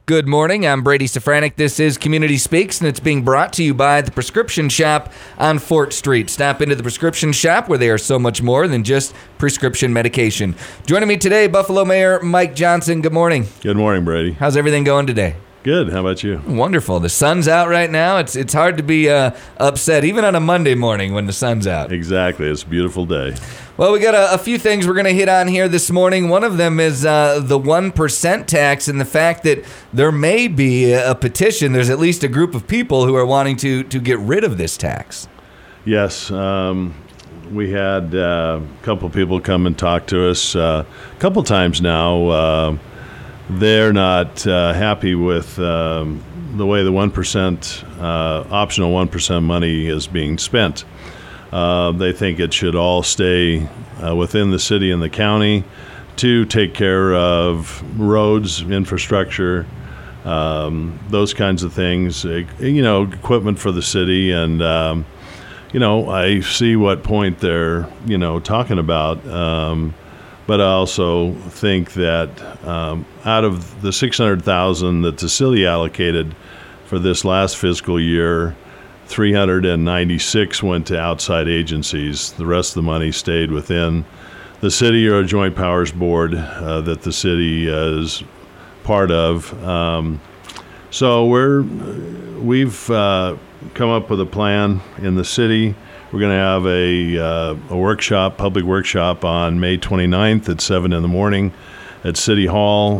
Good morning, I'm Brady Safranek. This is Community Speaks, and it's being brought to you by the Prescription Shop on Fort Street. Stop into the Prescription Shop, where they are so much more than just prescription medication. Joining me today, Buffalo Mayor Mike Johnson. Good morning. Good morning, Brady. How's everything going today? Good. How about you? Wonderful. The sun's out right now. It's hard to be upset, even on a Monday morning when the sun's out. Exactly. It's a beautiful day. Well, we got a few things we're going to hit on here this morning. One of them is the 1% tax and the fact that there may be a petition. There's at least a group of people who are wanting to get rid of this tax. Yes. We had a couple people come and talk to us a couple times now. They're not happy with the way the 1% optional 1% money is being spent. They think it should all stay within the city and the county to take care of roads, infrastructure, those kinds of things, equipment for the city. And, I see what point they're, talking about. But I also think that out of the $600,000 that the city allocated for this last fiscal year, $396 went to outside agencies. The rest of the money stayed within the city or a joint powers board that the city is part of. So we've come up with a plan in the city. We're going to have a workshop, public workshop on May 29th at 7 in the morning at City Hall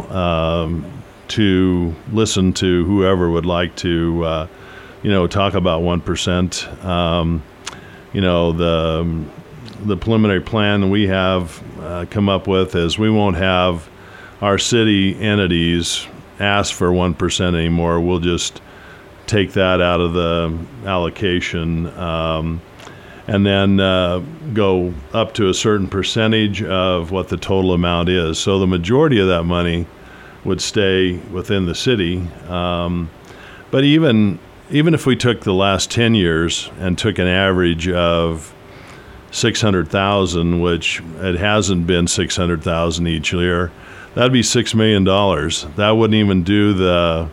to listen to whoever would like to, talk about 1%. The preliminary plan we have come up with is we won't have our city entities ask for 1% anymore. We'll just take that out of the allocation. And then go up to a certain percentage of what the total amount is. So the majority of that money would stay within the city. But even if we took the last 10 years and took an average of $600,000, which it hasn't been $600,000 each year, that'd be $6 million. That wouldn't even do the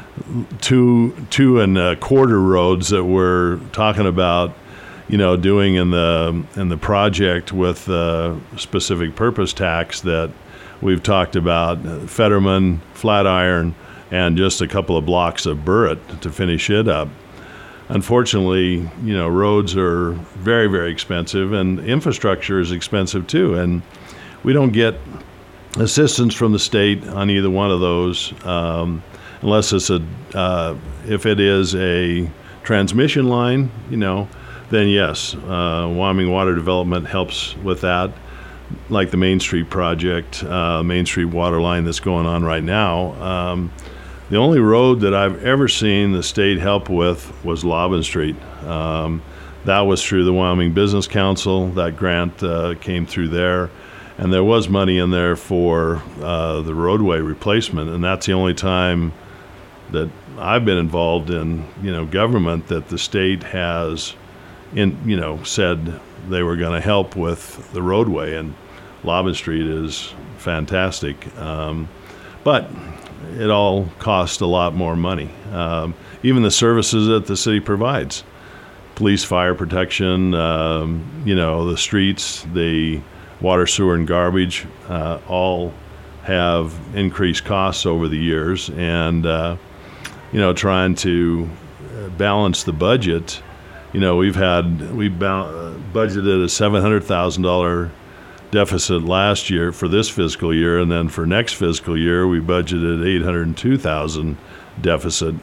2.25 roads that we're talking about, doing in the project with the specific purpose tax that we've talked about, Fetterman, Flatiron, and just a couple of blocks of Burritt to finish it up. Unfortunately, roads are very, very expensive, and infrastructure is expensive too, and we don't get assistance from the state on either one of those unless it's if it is a transmission line, then yes, Wyoming Water Development helps with that, like the Main Street project, Main Street water line that's going on right now. The only road that I've ever seen the state help with was Lobbin Street. That was through the Wyoming Business Council. That grant came through there, and there was money in there for the roadway replacement, and that's the only time that I've been involved in, government that the state has said they were going to help with the roadway, and Lobbin Street is fantastic. But it all costs a lot more money. Even the services that the city provides, police, fire protection, the streets, the water, sewer, and garbage, all have increased costs over the years. And, trying to balance the budget, we budgeted a $700,000 deficit last year for this fiscal year, and then for next fiscal year we budgeted $802,000 deficit.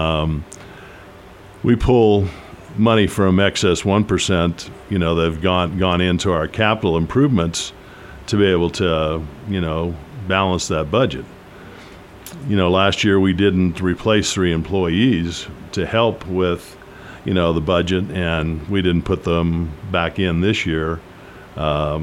We pull money from excess 1%, they've gone into our capital improvements to be able to, balance that budget. Last year we didn't replace 3 employees to help with the budget, and we didn't put them back in this year, in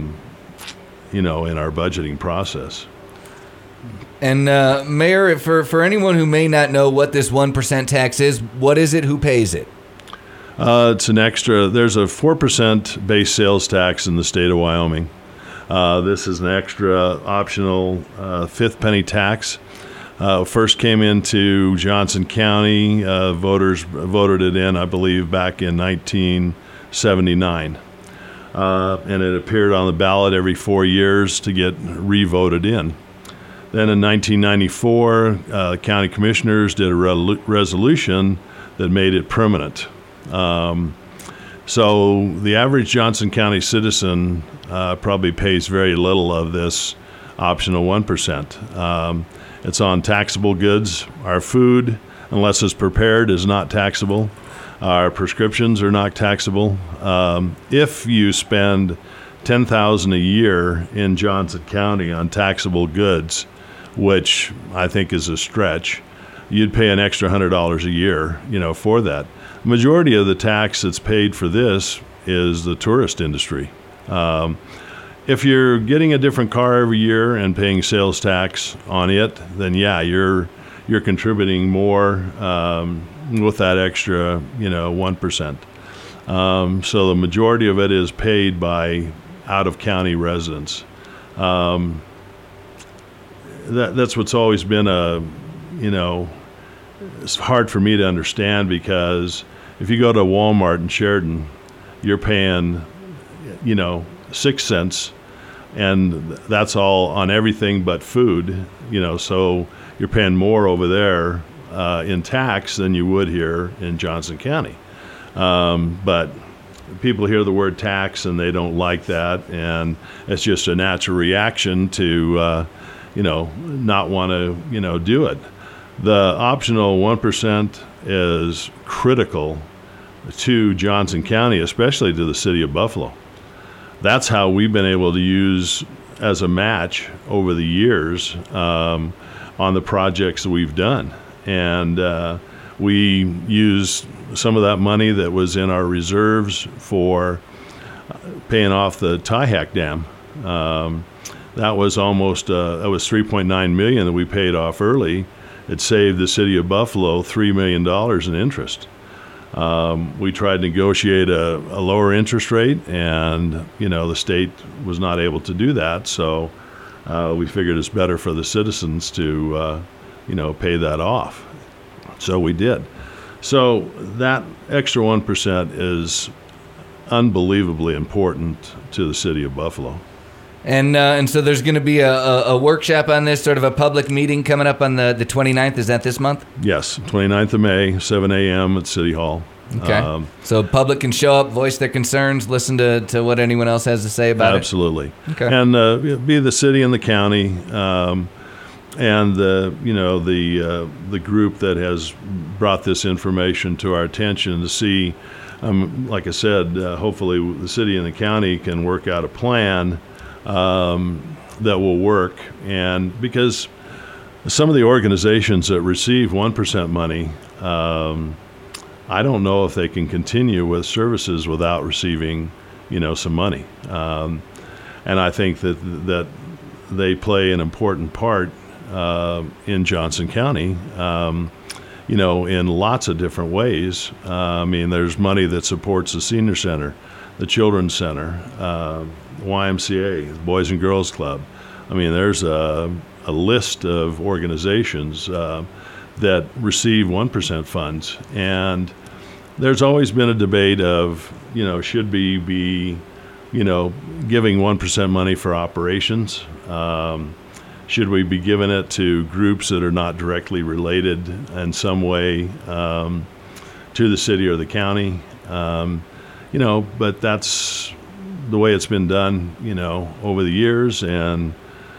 our budgeting process. And Mayor, for anyone who may not know what this 1% tax is, what is it? Who pays it? It's an extra. There's a 4% base sales tax in the state of Wyoming. This is an extra optional fifth penny tax. First came into Johnson County. Voters voted it in, I believe, back in 1979. And it appeared on the ballot every 4 years to get re-voted in. Then in 1994, county commissioners did a resolution that made it permanent. So the average Johnson County citizen probably pays very little of this optional 1%. It's on taxable goods. Our food, unless it's prepared, is not taxable. Our prescriptions are not taxable. If you spend $10,000 a year in Johnson County on taxable goods, which I think is a stretch, you'd pay an extra $100 a year, for that. The majority of the tax that's paid for this is the tourist industry. If you're getting a different car every year and paying sales tax on it, then yeah, you're contributing more with that extra, 1%. So the majority of it is paid by out-of-county residents. That's what's always been it's hard for me to understand, because if you go to Walmart in Sheridan, you're paying, 6 cents, and that's all on everything but food, so you're paying more over there in tax than you would here in Johnson County. But people hear the word tax and they don't like that, and it's just a natural reaction to, not want to, do it. The optional 1% is critical to Johnson County, especially to the city of Buffalo. That's how we've been able to use as a match over the years on the projects that we've done. And we used some of that money that was in our reserves for paying off the Tyhack Dam. That was almost $3.9 million that we paid off early. It saved the city of Buffalo $3 million in interest. We tried to negotiate a lower interest rate, and the state was not able to do that. So we figured it's better for the citizens to pay that off. So we did. So that extra 1% is unbelievably important to the city of Buffalo. And so there's going to be a workshop on this, sort of a public meeting coming up on the 29th. Is that this month? Yes, 29th of May, 7 a.m. at City Hall. Okay. So public can show up, voice their concerns, listen to what anyone else has to say about Absolutely. it. Okay. And be the city and the county, and the group that has brought this information to our attention to see, like I said, hopefully the city and the county can work out a plan that will work. And because some of the organizations that receive 1% money, I don't know if they can continue with services without receiving, some money. And I think that they play an important part in Johnson County, in lots of different ways. There's money that supports the senior center, the children's center, YMCA, the Boys and Girls Club. There's a list of organizations that receive 1% funds, and there's always been a debate of, should we be, giving 1% money for operations? Should we be giving it to groups that are not directly related in some way to the city or the county? But that's the way it's been done, over the years. And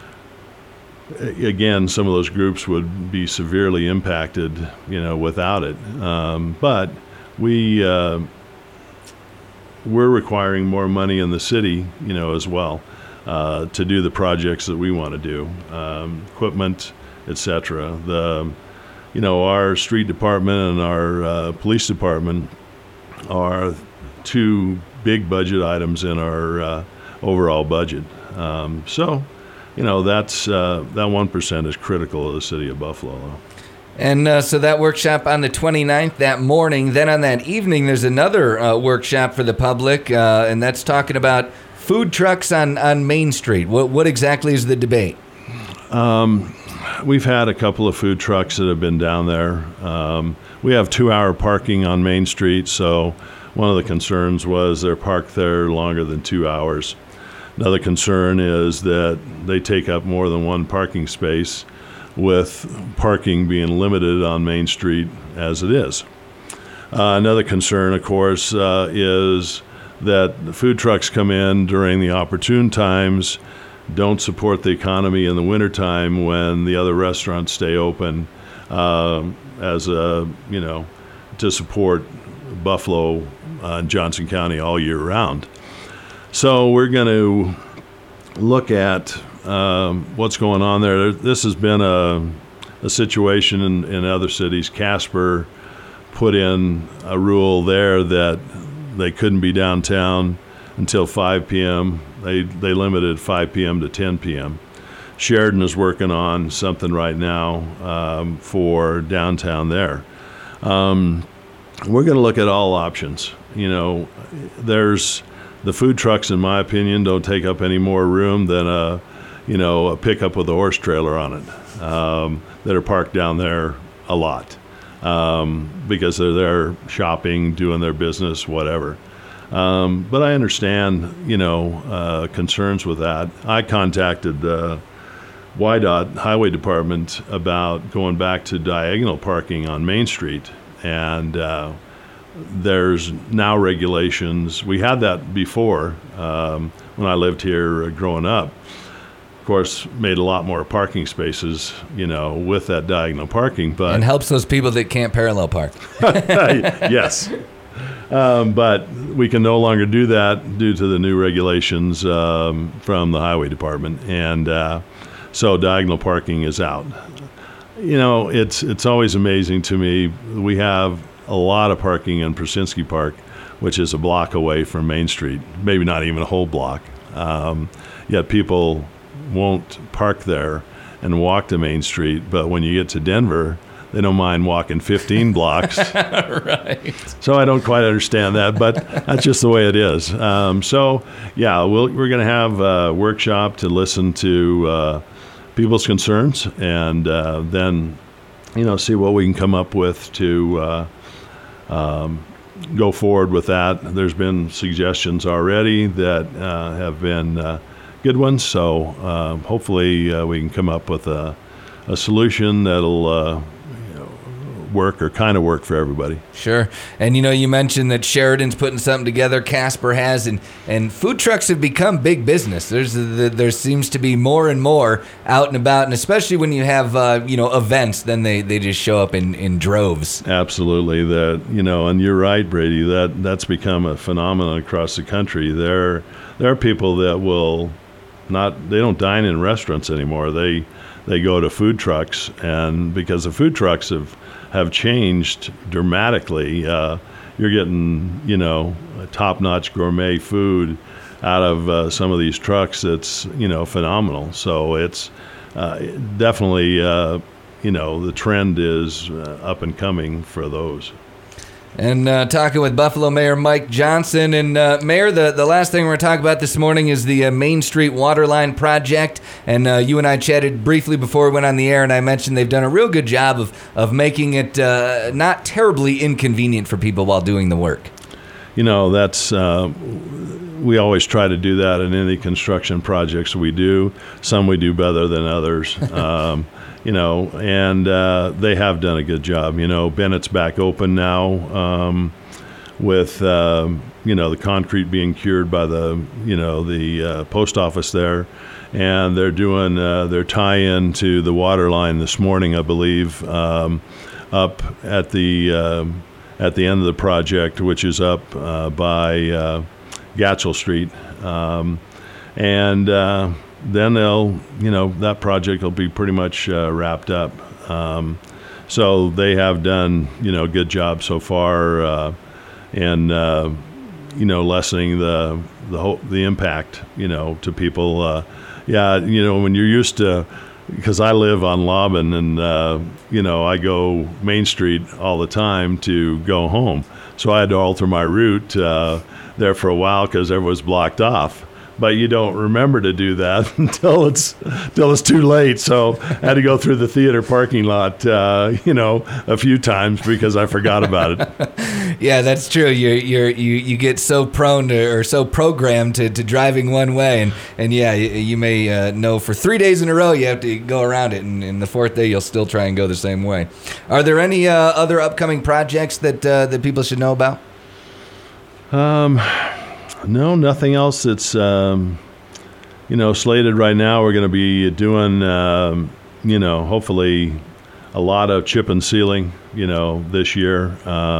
again, some of those groups would be severely impacted, without it. But we're requiring more money in the city, as well, to do the projects that we want to do, equipment, etc. Our street department and our police department are two big budget items in our overall budget. So that's that 1% is critical to the city of Buffalo. And so that workshop on the 29th, that morning. Then on that evening, there's another workshop for the public, and that's talking about food trucks on Main Street. What exactly is the debate? we've had a couple of food trucks that have been down there. We have 2-hour parking on Main Street, so one of the concerns was they're parked there longer than 2 hours. Another concern is that they take up more than one parking space, with parking being limited on Main Street as it is. Another concern, of course, is that the food trucks come in during the opportune times, don't support the economy in the wintertime when the other restaurants stay open, to support Buffalo and Johnson County all year round. So we're going to look at what's going on there. This has been a situation in other cities. Casper put in a rule there that they couldn't be downtown until 5 p.m. They limited 5 p.m. to 10 p.m. Sheridan is working on something right now for downtown there. We're going to look at all options. There's the food trucks, in my opinion, don't take up any more room than a pickup with a horse trailer on it that are parked down there a lot because they're there shopping, doing their business, whatever. But I understand, concerns with that. I contacted the WYDOT Highway Department about going back to diagonal parking on Main Street, and there's now regulations. We had that before when I lived here growing up. Of course, made a lot more parking spaces, with that diagonal parking. But and helps those people that can't parallel park. Yes. But we can no longer do that due to the new regulations from the Highway Department. And so diagonal parking is out. It's always amazing to me. We have a lot of parking in Persinski Park, which is a block away from Main Street, maybe not even a whole block. Yet people won't park there and walk to Main Street. But when you get to Denver, they don't mind walking 15 blocks. Right. So I don't quite understand that, but that's just the way it is. We're going to have a workshop to listen to people's concerns and then, see what we can come up with to go forward with that. There's been suggestions already that have been good ones, so hopefully we can come up with a solution that'll work or kind of work for everybody. Sure. And you mentioned that Sheridan's putting something together, Casper has, and food trucks have become big business. There seems to be more and more out and about, and especially when you have events, then they just show up in droves. Absolutely. And you're right, Brady, that's become a phenomenon across the country. There are people that they don't dine in restaurants anymore. They go to food trucks, and because the food trucks have changed dramatically. You're getting, top-notch gourmet food out of some of these trucks that's, phenomenal. So it's definitely, the trend is up and coming for those. And talking with Buffalo Mayor Mike Johnson. And Mayor, the last thing we're going to talk about this morning is the Main Street Waterline Project. And you and I chatted briefly before we went on the air, and I mentioned they've done a real good job of making it not terribly inconvenient for people while doing the work. That's we always try to do that in any construction projects we do. Some we do better than others. And they have done a good job. Bennett's back open now with, the concrete being cured by the post office there. And they're doing their tie-in to the water line this morning, I believe, up at the end of the project, which is up by Gatchell Street. Then that project will be pretty much wrapped up. So they have done, a good job so far in, lessening the impact, to people. When you're used to, because I live on Lobbin and, I go Main Street all the time to go home. So I had to alter my route there for a while because everyone was blocked off. but you don't remember to do that until it's too late. So I had to go through the theater parking lot, a few times because I forgot about it. Yeah, that's true. You get so prone to, or so programmed to driving one way, and you may know for 3 days in a row you have to go around it, and the fourth day you'll still try and go the same way. Are there any other upcoming projects that people should know about? No, nothing else that's slated right now. We're going to be doing hopefully a lot of chip and sealing this year.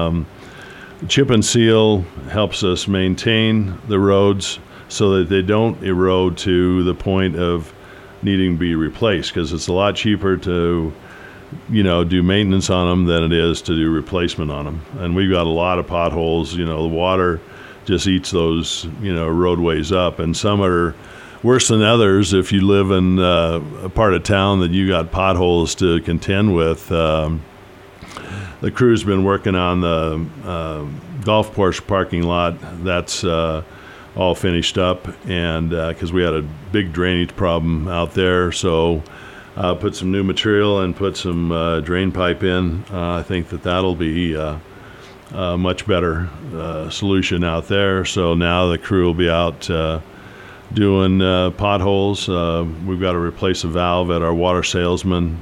Chip and seal helps us maintain the roads so that they don't erode to the point of needing to be replaced, because it's a lot cheaper to do maintenance on them than it is to do replacement on them. And we've got a lot of potholes. The water just eats those roadways up, and some are worse than others. If you live in a part of town that you got potholes to contend with, the crew's been working on the golf course parking lot. That's all finished up, and because we had a big drainage problem out there, so put some new material and put some drain pipe in. I think that'll be a much better solution out there. So now the crew will be out doing potholes. We've got to replace a valve at our water salesman,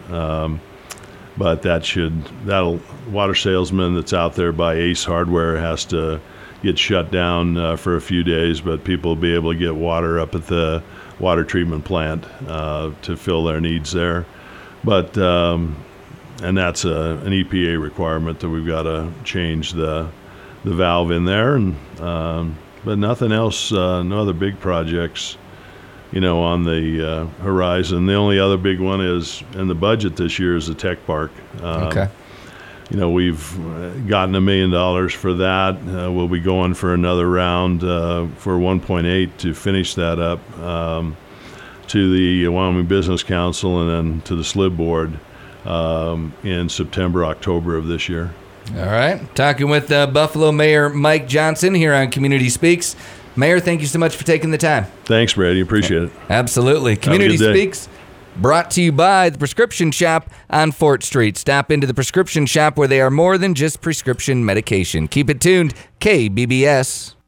but that'll water salesman that's out there by Ace Hardware has to get shut down for a few days, but people will be able to get water up at the water treatment plant to fill their needs there. But and that's an EPA requirement that we've got to change the valve in there, and but nothing else, no other big projects, on the horizon. The only other big one is in the budget this year is the tech park. Okay. We've gotten $1 million for that. We'll be going for another round for 1.8 to finish that up to the Wyoming Business Council and then to the SLIB board in September, October of this year. All right. Talking with Buffalo Mayor Mike Johnson here on Community Speaks. Mayor, thank you so much for taking the time. Thanks, Brady. Appreciate it. Absolutely. Community Speaks, brought to you by the Prescription Shop on Fort Street. Stop into the Prescription Shop where they are more than just prescription medication. Keep it tuned. KBBS.